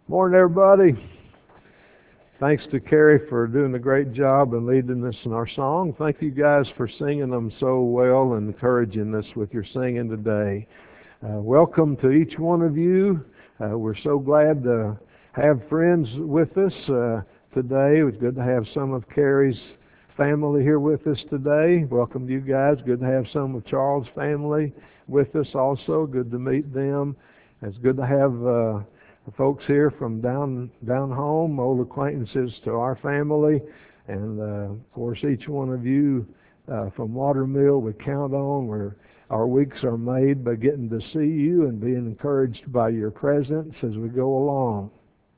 Morning, everybody. Thanks to Carrie for doing a great job and leading us in our song. Thank you guys for singing them so well and encouraging us with your singing today. Welcome to each one of you. We're so glad to have friends with us today. It's good to have some of Carrie's family here with us today. Welcome to you guys. Good to have some of Charles' family with us also. Good to meet them. It's good to have folks here from down home, old acquaintances to our family, and of course each one of you from Watermill we count on. Our weeks are made by getting to see you and being encouraged by your presence as we go along.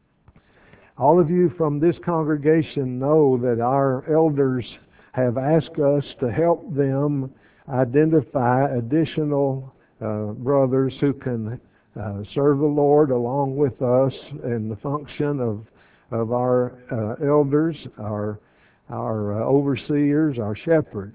All of you from this congregation know that our elders have asked us to help them identify additional brothers who can serve the Lord along with us in the function of our elders, our overseers, our shepherds.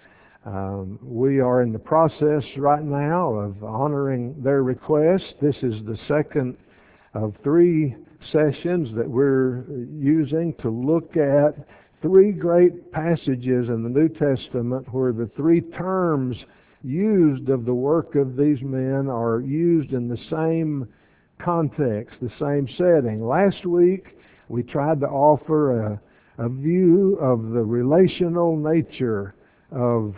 We are in the process right now of honoring their request. This is the second of 3 sessions that we're using to look at 3 great passages in the New Testament where the 3 terms used of the work of these men are used in the same context, the same setting. Last week we tried to offer a view of the relational nature of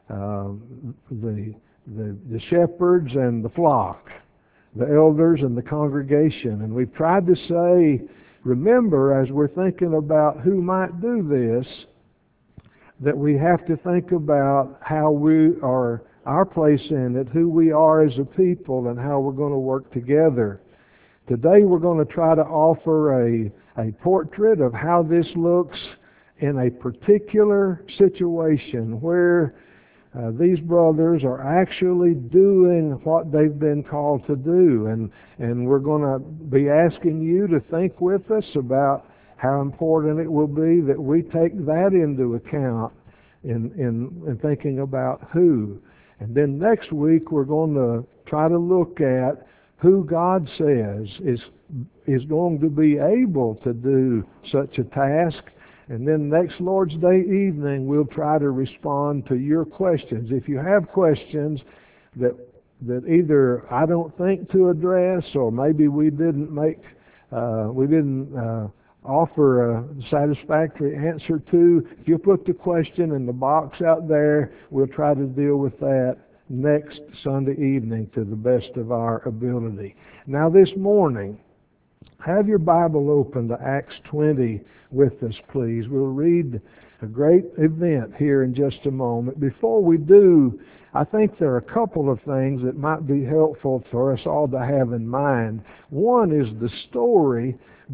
the shepherds and the flock, the elders and the congregation. And we've tried to say, remember, as we're thinking about who might do this, that we have to think about how we are, our place in it, who we are as a people, and how we're going to work together. Today we're going to try to offer a portrait of how this looks in a particular situation where these brothers are actually doing what they've been called to do. And we're going to be asking you to think with us about how important it will be that we take that into account in thinking about who. And then next week we're going to try to look at who God says is going to be able to do such a task. And then next Lord's Day evening we'll try to respond to your questions. If you have questions that either I don't think to address, or maybe we didn't offer a satisfactory answer to, if you put the question in the box out there, we'll try to deal with that next Sunday evening to the best of our ability. Now this morning, have your Bible open to Acts 20 with us, please. We'll read a great event here in just a moment. Before we do, I think there are a couple of things that might be helpful for us all to have in mind. One is the story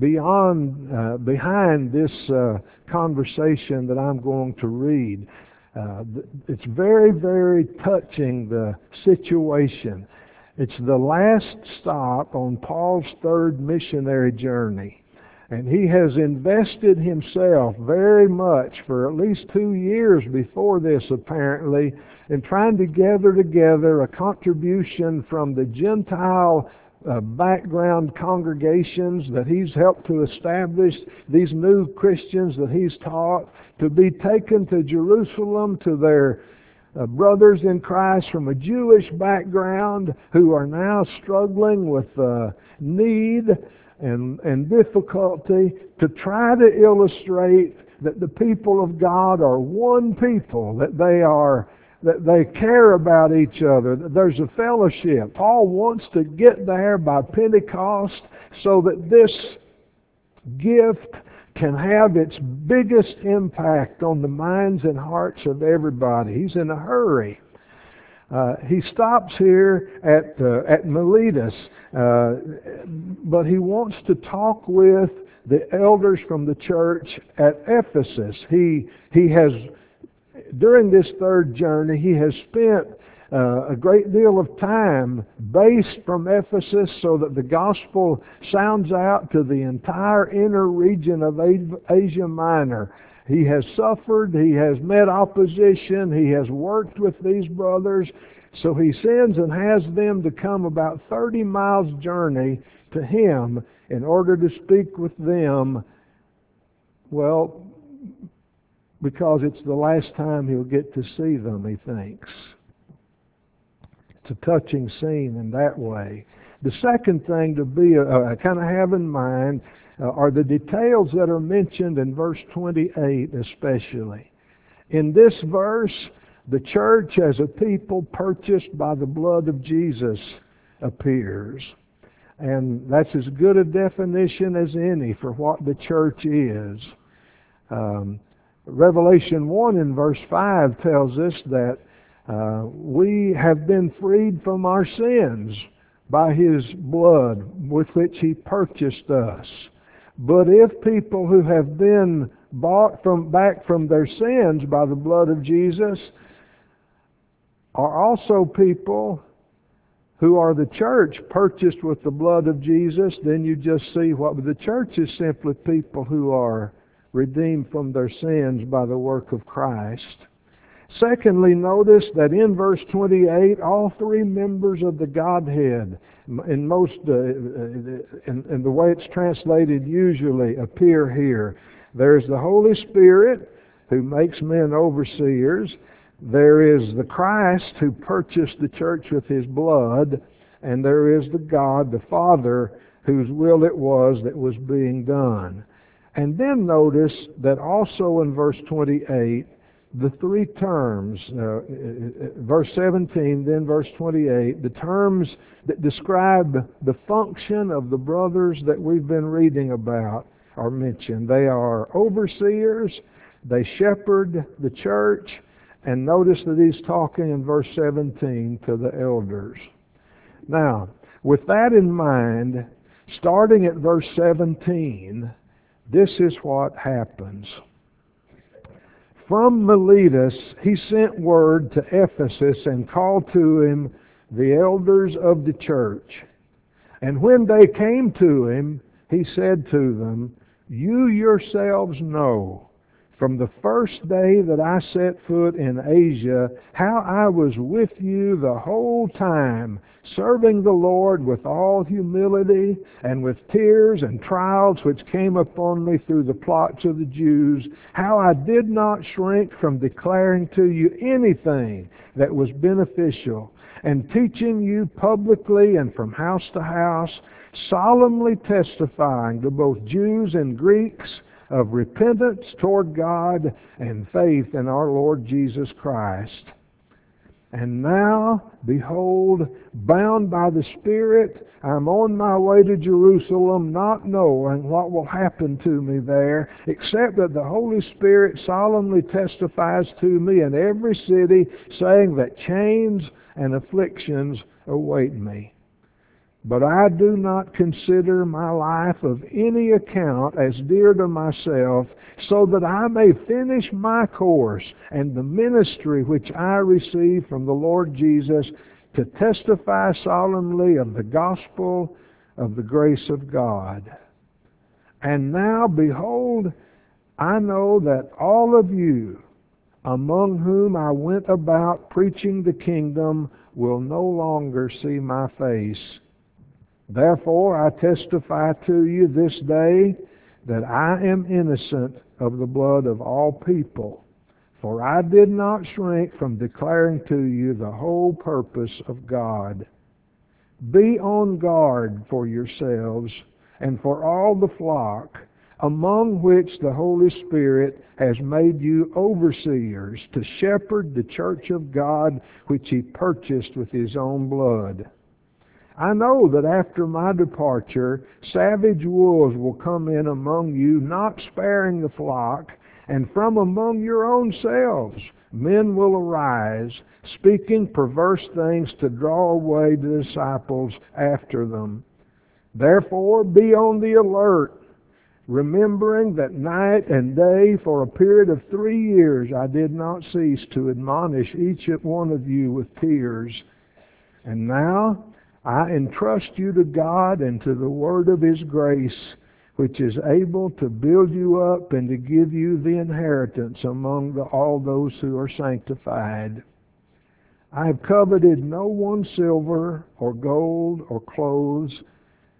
behind this conversation that I'm going to read. It's very, very touching, the situation. It's the last stop on Paul's 3rd missionary journey. And he has invested himself very much for at least 2 years before this, apparently, in trying to gather together a contribution from the Gentile background congregations that he's helped to establish, these new Christians that he's taught, to be taken to Jerusalem to their brothers in Christ from a Jewish background who are now struggling with need and difficulty, to try to illustrate that the people of God are one people, that they care about each other, that there's a fellowship. Paul wants to get there by Pentecost so that this gift can have its biggest impact on the minds and hearts of everybody. He's in a hurry. He stops here at Miletus, but he wants to talk with the elders from the church at Ephesus. He has, during this 3rd journey, he has spent a great deal of time based from Ephesus so that the gospel sounds out to the entire inner region of Asia Minor. He has suffered, he has met opposition, he has worked with these brothers, so he sends and has them to come about 30 miles journey to him in order to speak with them, well, because it's the last time he'll get to see them, he thinks. It's a touching scene in that way. The second thing to be kind of have in mind are the details that are mentioned in verse 28 especially. In this verse, the church as a people purchased by the blood of Jesus appears. And that's as good a definition as any for what the church is. Revelation 1 in verse 5 tells us that we have been freed from our sins by His blood with which He purchased us. But if people who have been bought back from their sins by the blood of Jesus are also people who are the church purchased with the blood of Jesus, then you just see what the church is simply people who are redeemed from their sins by the work of Christ. Secondly, notice that in verse 28, all three members of the Godhead, in the way it's translated usually, appear here. There's the Holy Spirit who makes men overseers. There is the Christ who purchased the church with His blood, and there is the God, the Father, whose will it was that was being done. And then notice that also in verse 28, the three terms, verse 17, then verse 28, the terms that describe the function of the brothers that we've been reading about are mentioned. They are overseers, they shepherd the church, and notice that he's talking in verse 17 to the elders. Now, with that in mind, starting at verse 17, this is what happens. From Miletus he sent word to Ephesus and called to him the elders of the church. And when they came to him, he said to them, "You yourselves know from the first day that I set foot in Asia, how I was with you the whole time, serving the Lord with all humility and with tears and trials which came upon me through the plots of the Jews, how I did not shrink from declaring to you anything that was beneficial, and teaching you publicly and from house to house, solemnly testifying to both Jews and Greeks of repentance toward God and faith in our Lord Jesus Christ. And now, behold, bound by the Spirit, I'm on my way to Jerusalem, not knowing what will happen to me there, except that the Holy Spirit solemnly testifies to me in every city, saying that chains and afflictions await me. But I do not consider my life of any account as dear to myself, so that I may finish my course and the ministry which I received from the Lord Jesus, to testify solemnly of the gospel of the grace of God. And now, behold, I know that all of you, among whom I went about preaching the kingdom, will no longer see my face. Therefore I testify to you this day that I am innocent of the blood of all people. For I did not shrink from declaring to you the whole purpose of God. Be on guard for yourselves and for all the flock, among which the Holy Spirit has made you overseers, to shepherd the church of God, which He purchased with His own blood. I know that after my departure, savage wolves will come in among you, not sparing the flock, and from among your own selves men will arise, speaking perverse things to draw away the disciples after them. Therefore, be on the alert, remembering that night and day for a period of 3 years I did not cease to admonish each one of you with tears. And now I entrust you to God and to the word of His grace, which is able to build you up and to give you the inheritance among all those who are sanctified. I have coveted no one's silver or gold or clothes.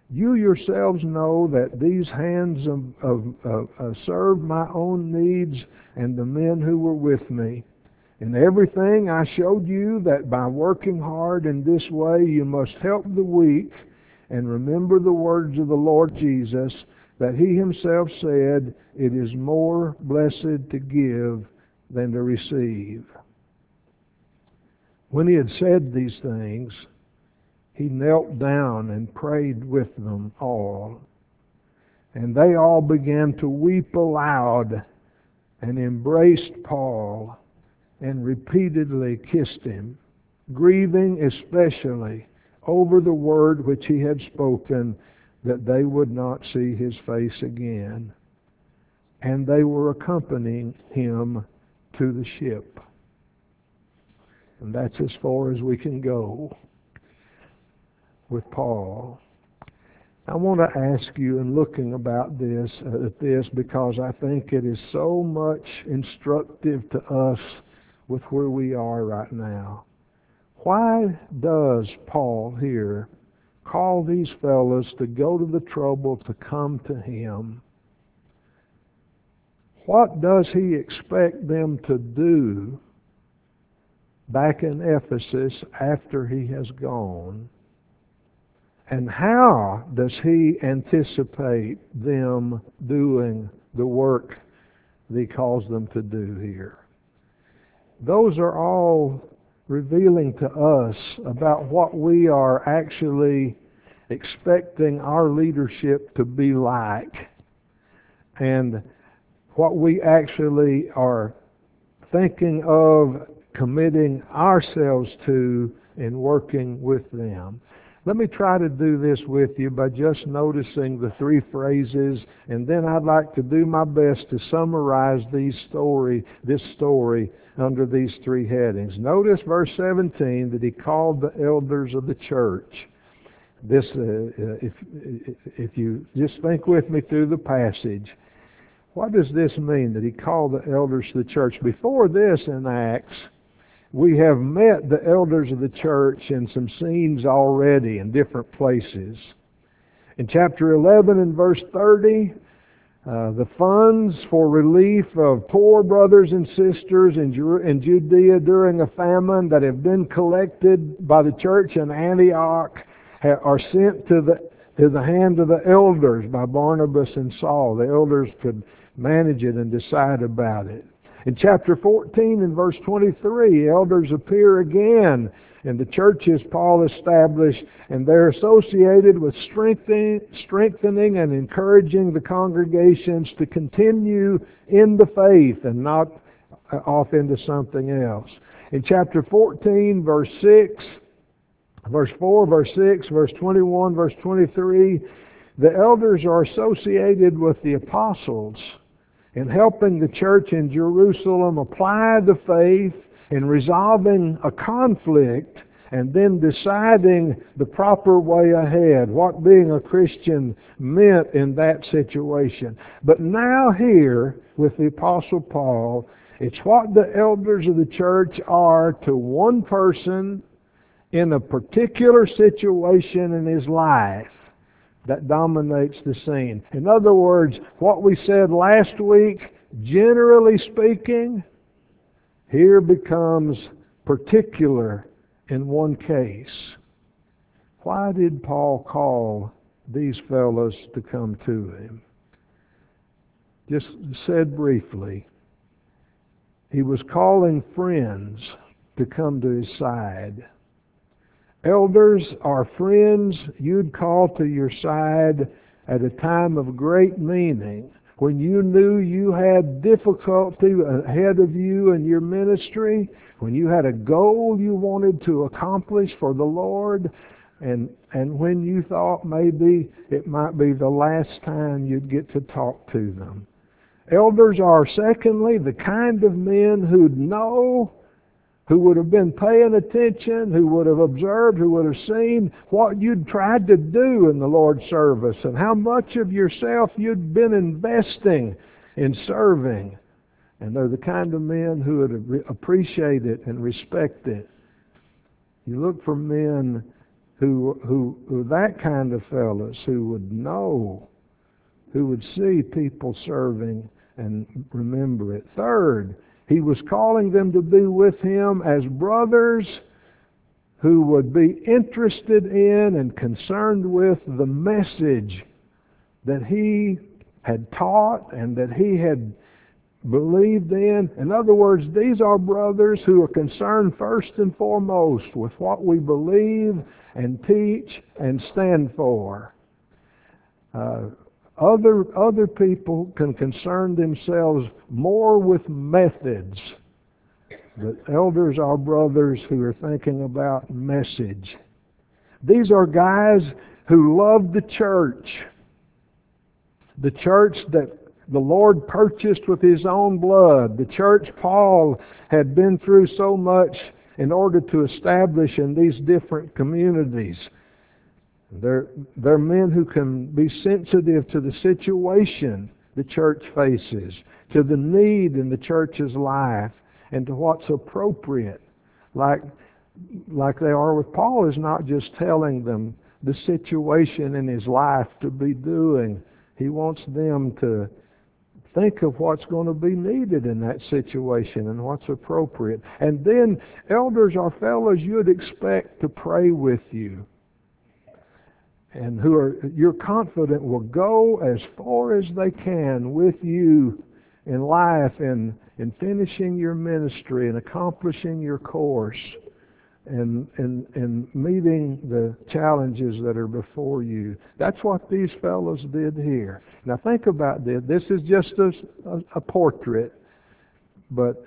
You yourselves know that these hands served my own needs and the men who were with me. In everything I showed you that by working hard in this way you must help the weak and remember the words of the Lord Jesus, that he himself said, it is more blessed to give than to receive. When he had said these things, he knelt down and prayed with them all. And they all began to weep aloud and embraced Paul and repeatedly kissed him, grieving especially over the word which he had spoken, that they would not see his face again. And they were accompanying him to the ship. And that's as far as we can go with Paul. I want to ask you, in looking about this, at this, because I think it is so much instructive to us with where we are right now. Why does Paul here call these fellows to go to the trouble to come to him? What does he expect them to do back in Ephesus after he has gone? And how does he anticipate them doing the work that he calls them to do here? Those are all revealing to us about what we are actually expecting our leadership to be like, and what we actually are thinking of committing ourselves to in working with them. Let me try to do this with you by just noticing the three phrases, and then I'd like to do my best to summarize this story under these three headings. Notice verse 17 that he called the elders of the church. This, if you just think with me through the passage, what does this mean that he called the elders of the church? Before this in Acts, we have met the elders of the church in some scenes already in different places. In chapter 11 and verse 30, the funds for relief of poor brothers and sisters in Judea during a famine that have been collected by the church in Antioch are sent to the hand of the elders by Barnabas and Saul. The elders could manage it and decide about it. In chapter 14 and verse 23, elders appear again in the churches Paul established, and they're associated with strengthening and encouraging the congregations to continue in the faith and not off into something else. In chapter 14, verse 6, verse 4, verse 6, verse 21, verse 23, the elders are associated with the apostles in helping the church in Jerusalem apply the faith, in resolving a conflict, and then deciding the proper way ahead, what being a Christian meant in that situation. But now here, with the Apostle Paul, it's what the elders of the church are to one person in a particular situation in his life that dominates the scene. In other words, what we said last week, generally speaking, here becomes particular in one case. Why did Paul call these fellows to come to him? Just said briefly, he was calling friends to come to his side. Elders are friends you'd call to your side at a time of great meaning, when you knew you had difficulty ahead of you in your ministry, when you had a goal you wanted to accomplish for the Lord, and when you thought maybe it might be the last time you'd get to talk to them. Elders are, secondly, the kind of men who'd know, who would have been paying attention, who would have observed, who would have seen what you'd tried to do in the Lord's service and how much of yourself you'd been investing in serving. And they're the kind of men who would appreciate it and respect it. You look for men who that kind of fellows who would know, who would see people serving and remember it. Third, he was calling them to be with him as brothers who would be interested in and concerned with the message that he had taught and that he had believed in. In other words, these are brothers who are concerned first and foremost with what we believe and teach and stand for. Other people can concern themselves more with methods. The elders are brothers who are thinking about message. These are guys who love the church that the Lord purchased with His own blood, the church Paul had been through so much in order to establish in these different communities. They're men who can be sensitive to the situation the church faces, to the need in the church's life, and to what's appropriate. Like they are with Paul, is not just telling them the situation in his life to be doing. He wants them to think of what's going to be needed in that situation and what's appropriate. And then elders are fellows you'd expect to pray with you, and you're confident will go as far as they can with you in life, in finishing your ministry and accomplishing your course and meeting the challenges that are before you. That's what these fellows did here. Now think about this. This is just a portrait, but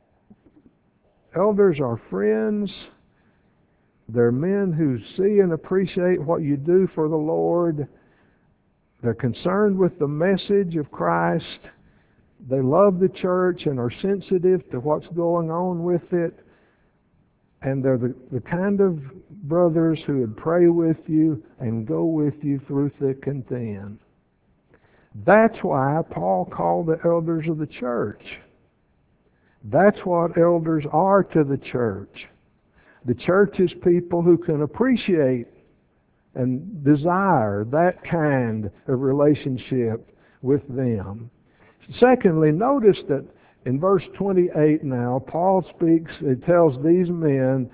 elders are friends. They're men who see and appreciate what you do for the Lord. They're concerned with the message of Christ. They love the church and are sensitive to what's going on with it. And they're the kind of brothers who would pray with you and go with you through thick and thin. That's why Paul called the elders of the church. That's what elders are to the church. The church is people who can appreciate and desire that kind of relationship with them. Secondly, notice that in verse 28 now, Paul tells these men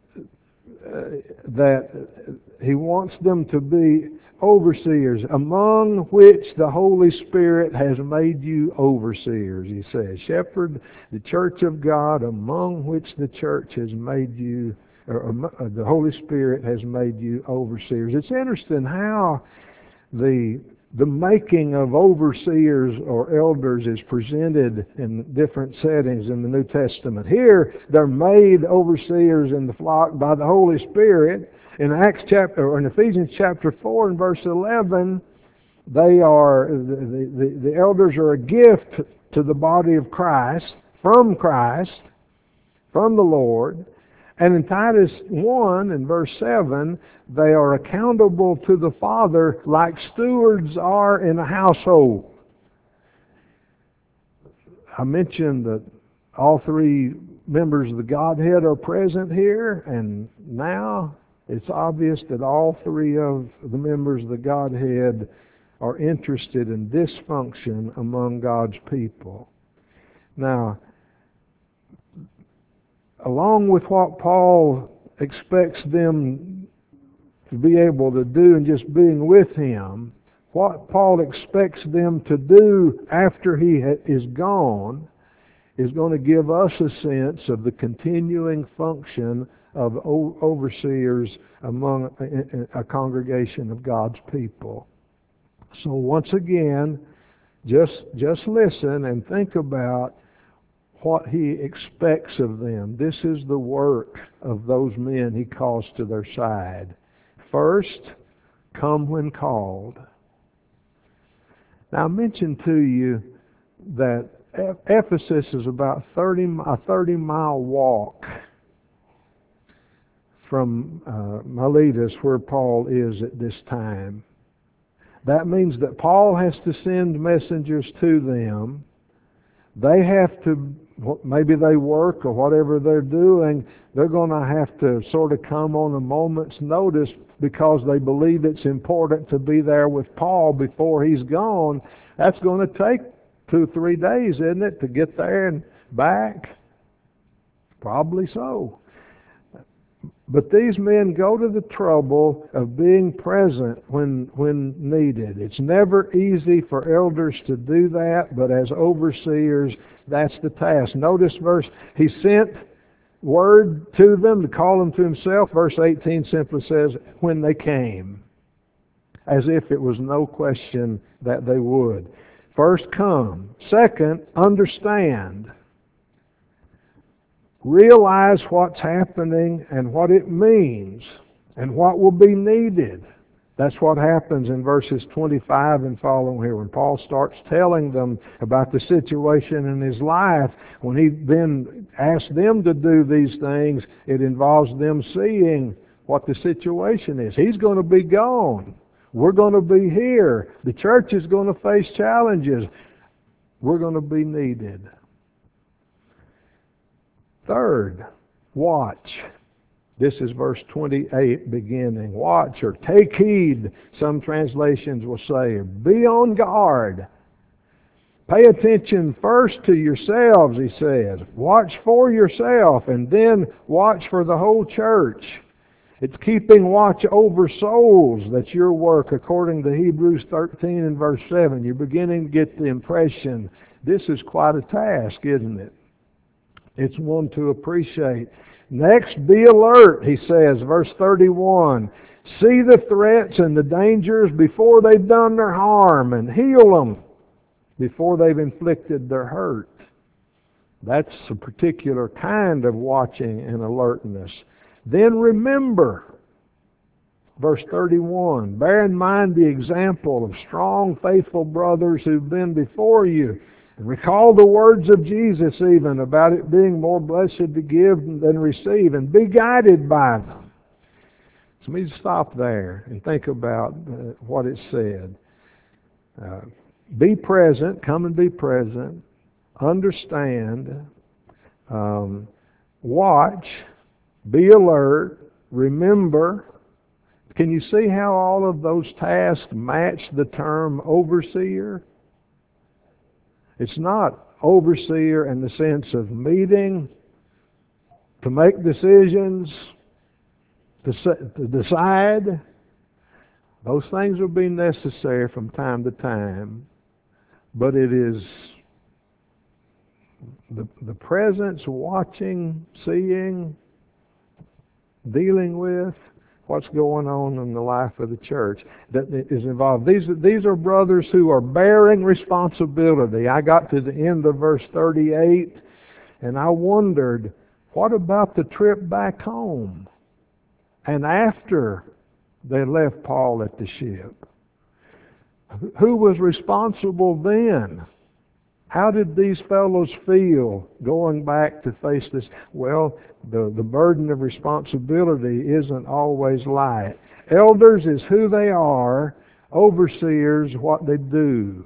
that he wants them to be overseers, among which the Holy Spirit has made you overseers, he says. Shepherd the church of God, among which the church has made you, or the Holy Spirit has made you overseers. It's interesting how the making of overseers or elders is presented in different settings in the New Testament. Here, they're made overseers in the flock by the Holy Spirit. In Ephesians chapter 4 and verse 11, they are the elders are a gift to the body of Christ, from the Lord. And in Titus 1 and verse 7, they are accountable to the Father like stewards are in a household. I mentioned that all three members of the Godhead are present here, and now it's obvious that all three of the members of the Godhead are interested in this function among God's people. Now, along with what Paul expects them to be able to do in just being with him, what Paul expects them to do after he is gone is going to give us a sense of the continuing function of overseers among a congregation of God's people. So once again, just listen and think about what he expects of them. This is the work of those men he calls to their side. First, come when called. Now I mentioned to you that Ephesus is about a 30-mile walk from Miletus, where Paul is at this time. That means that Paul has to send messengers to them. They have to maybe they work or whatever they're doing, they're going to have to sort of come on a moment's notice because they believe it's important to be there with Paul before he's gone. That's going to take 2-3 days, isn't it, to get there and back? Probably so. But these men go to the trouble of being present when needed. It's never easy for elders to do that, but as overseers, that's the task. Notice he sent word to them to call them to himself. Verse 18 simply says, when they came, as if it was no question that they would. First, come. Second, understand. Realize what's happening and what it means and what will be needed. That's what happens in verses 25 and following here when Paul starts telling them about the situation in his life. When he then asks them to do these things, it involves them seeing what the situation is. He's going to be gone. We're going to be here. The church is going to face challenges. We're going to be needed. Third, watch. This is verse 28 beginning. Watch or take heed, some translations will say. Be on guard. Pay attention first to yourselves, he says. Watch for yourself and then watch for the whole church. It's keeping watch over souls. That's your work according to Hebrews 13 and verse 7. You're beginning to get the impression this is quite a task, isn't it? It's one to appreciate. Next, be alert, he says, verse 31. See the threats and the dangers before they've done their harm and heal them before they've inflicted their hurt. That's a particular kind of watching and alertness. Then remember, verse 31, bear in mind the example of strong, faithful brothers who've been before you. And recall the words of Jesus even about it being more blessed to give than receive, and be guided by them. So let me stop there and think about what it said. Be present, come and be present, understand, watch, be alert, remember. Can you see how all of those tasks match the term overseer? It's not overseer in the sense of meeting, to make decisions, to decide. Those things will be necessary from time to time, but it is the presence, watching, seeing, dealing with what's going on in the life of the church that is involved. These are brothers who are bearing responsibility. I got to the end of verse 38 and I wondered, what about the trip back home? And after they left Paul at the ship, who was responsible then? How did these fellows feel going back to face this? Well, the burden of responsibility isn't always light. Elders is who they are, overseers what they do.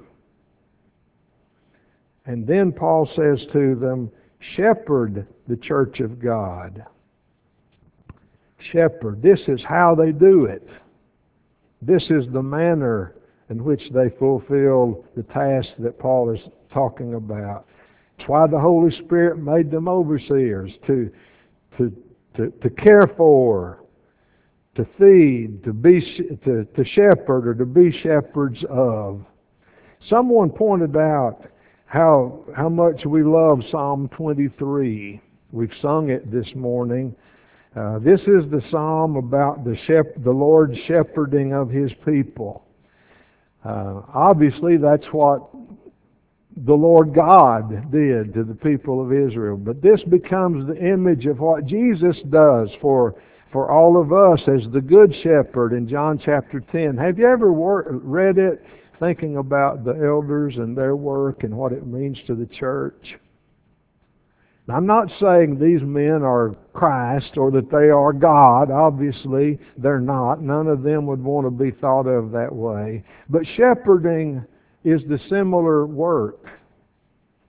And then Paul says to them, shepherd the church of God. Shepherd. This is how they do it. This is the manner in which they fulfill the task that Paul is talking about. It's why the Holy Spirit made them overseers, to care for, to feed, to shepherd, or to be shepherds of. Someone pointed out how much we love Psalm 23. We've sung it this morning. This is the psalm about the Lord's shepherding of His people. Obviously, that's what the Lord God did to the people of Israel. But this becomes the image of what Jesus does for all of us as the Good Shepherd in John chapter 10. Have you ever read it thinking about the elders and their work and what it means to the church? Now, I'm not saying these men are Christ or that they are God. Obviously, they're not. None of them would want to be thought of that way. But shepherding is the similar work.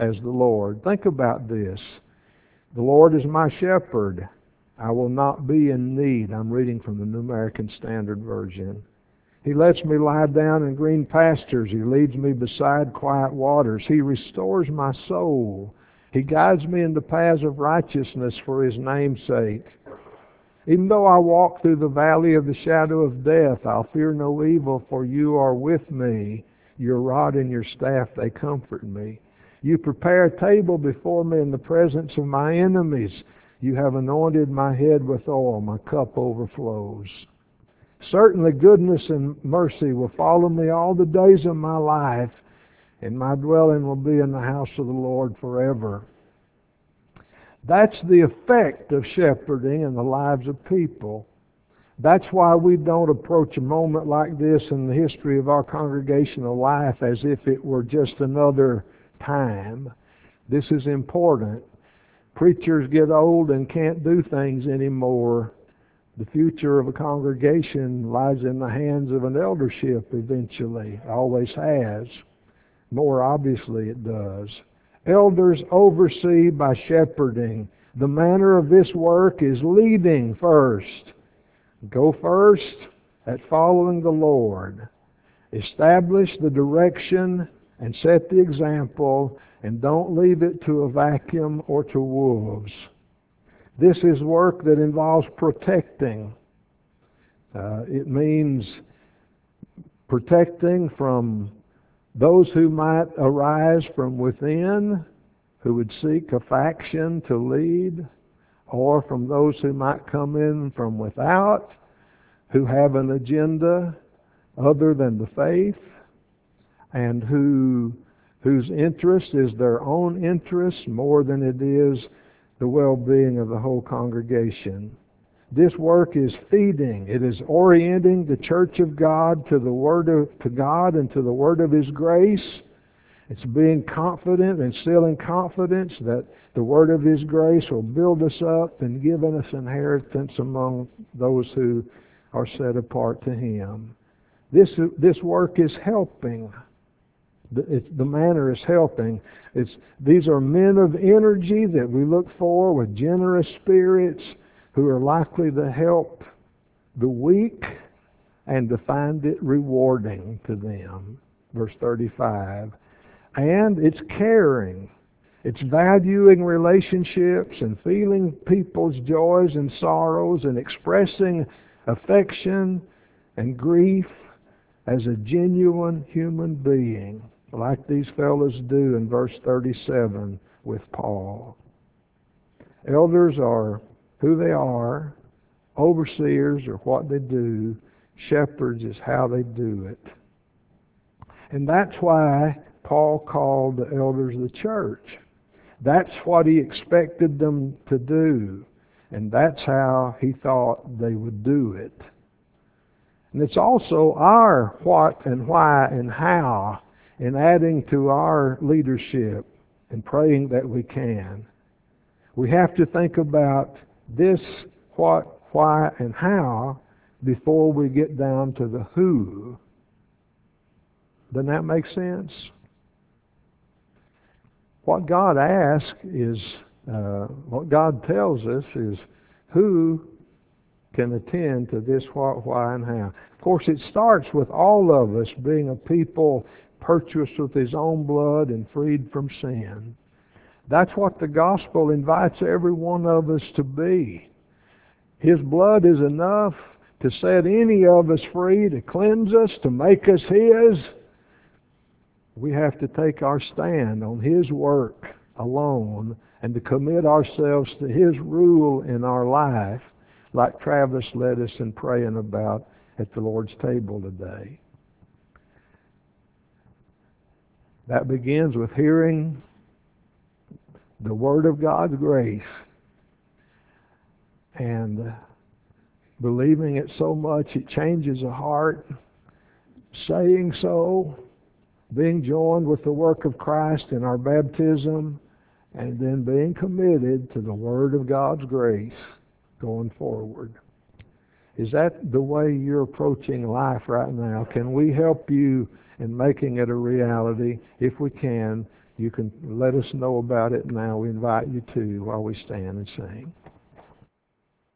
as the Lord. Think about this. The Lord is my shepherd. I will not be in need. I'm reading from the New American Standard Version. He lets me lie down in green pastures. He leads me beside quiet waters. He restores my soul. He guides me in the paths of righteousness for His name's sake. Even though I walk through the valley of the shadow of death, I'll fear no evil, for you are with me. Your rod and your staff, they comfort me. You prepare a table before me in the presence of my enemies. You have anointed my head with oil. My cup overflows. Certainly goodness and mercy will follow me all the days of my life, and my dwelling will be in the house of the Lord forever. That's the effect of shepherding in the lives of people. That's why we don't approach a moment like this in the history of our congregational life as if it were just another time. This is important. Preachers get old and can't do things anymore. The future of a congregation lies in the hands of an eldership eventually. Always has. More obviously it does. Elders oversee by shepherding. The manner of this work is leading first. Go first at following the Lord. Establish the direction and set the example, and don't leave it to a vacuum or to wolves. This is work that involves protecting. It means protecting from those who might arise from within, who would seek a faction to lead, or from those who might come in from without, who have an agenda other than the faith, and whose interest is their own interest more than it is the well-being of the whole congregation. This work is feeding. It is orienting the church of God to God and to the Word of His grace. It's being confident, instilling confidence that the Word of His grace will build us up and give us inheritance among those who are set apart to Him. This work is helping. The manner is helping. These are men of energy that we look for with generous spirits who are likely to help the weak and to find it rewarding to them. Verse 35. And it's caring. It's valuing relationships and feeling people's joys and sorrows and expressing affection and grief as a genuine human being, like these fellows do in verse 37 with Paul. Elders are who they are. Overseers are what they do. Shepherds is how they do it. And that's why Paul called the elders of the church. That's what he expected them to do. And that's how he thought they would do it. And it's also our what and why and how in adding to our leadership and praying that we can. We have to think about this what, why, and how before we get down to the who. Doesn't that make sense? What God asks is, what God tells us is who can attend to this what, why, and how. Of course, it starts with all of us being a people purchased with His own blood and freed from sin. That's what the gospel invites every one of us to be. His blood is enough to set any of us free, to cleanse us, to make us His. We have to take our stand on His work alone and to commit ourselves to His rule in our life, like Travis led us in praying about at the Lord's table today. That begins with hearing the Word of God's grace and believing it so much it changes the heart, saying so, being joined with the work of Christ in our baptism, and then being committed to the Word of God's grace going forward. Is that the way you're approaching life right now? Can we help you in making it a reality? If we can, You can let us know about it now. We invite you to while we stand and sing.